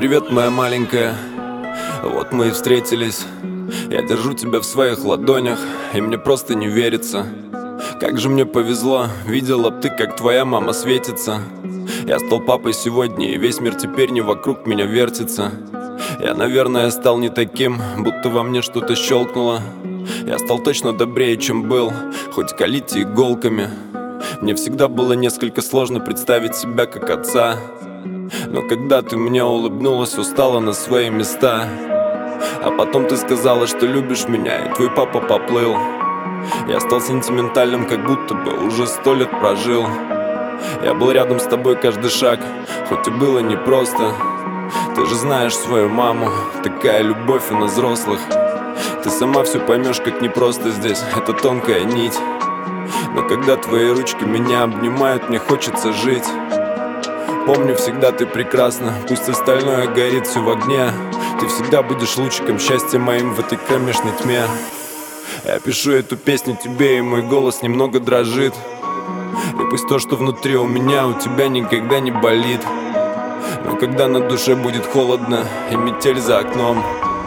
Привет, моя маленькая. Вот мы и встретились. Я держу тебя в своих ладонях, и мне просто не верится. Как же мне повезло, видела б ты, как твоя мама светится. Я стал папой сегодня, и весь мир теперь не вокруг меня вертится. Я, наверное, стал не таким, будто во мне что-то щелкнуло. Я стал точно добрее, чем был, хоть колите иголками. Мне всегда было несколько сложно представить себя как отца, но когда ты мне улыбнулась, все стало на свои места. А потом ты сказала, что любишь меня, и твой папа поплыл. Я стал сентиментальным, как будто бы уже 100 лет прожил. Я был рядом с тобой каждый шаг, хоть и было непросто. Ты же знаешь свою маму, такая любовь и на взрослых. Ты сама все поймешь, как непросто здесь, это тонкая нить. Но когда твои ручки меня обнимают, мне хочется жить. Помню, всегда ты прекрасна, пусть остальное горит все в огне. Ты всегда будешь лучиком счастья моим в этой кромешной тьме. Я пишу эту песню тебе, и мой голос немного дрожит. И пусть то, что внутри у меня, у тебя никогда не болит. Но когда на душе будет холодно и метель за окном,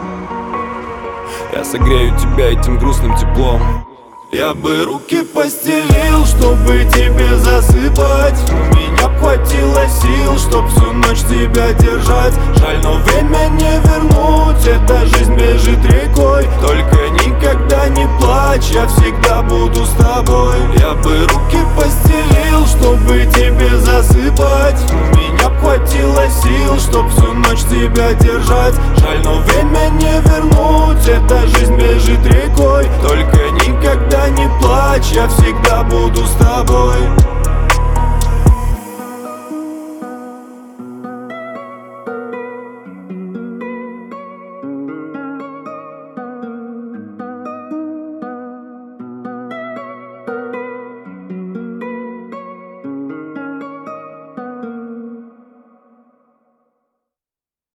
я согрею тебя этим грустным теплом. Я бы руки постелил, чтобы тебе засыпать. У меня хватило сил, чтоб всю ночь тебя держать. Жаль, но время не вернуть, эта жизнь бежит рекой. Только никогда не плачь, я всегда буду с тобой. Я бы руки постелил, чтобы тебе засыпать. У меня хватило сил, чтоб всю ночь тебя держать. Жаль, но время не вернуть, эта жизнь бежит рекой. Только никогда не плачь, я всегда буду с тобой.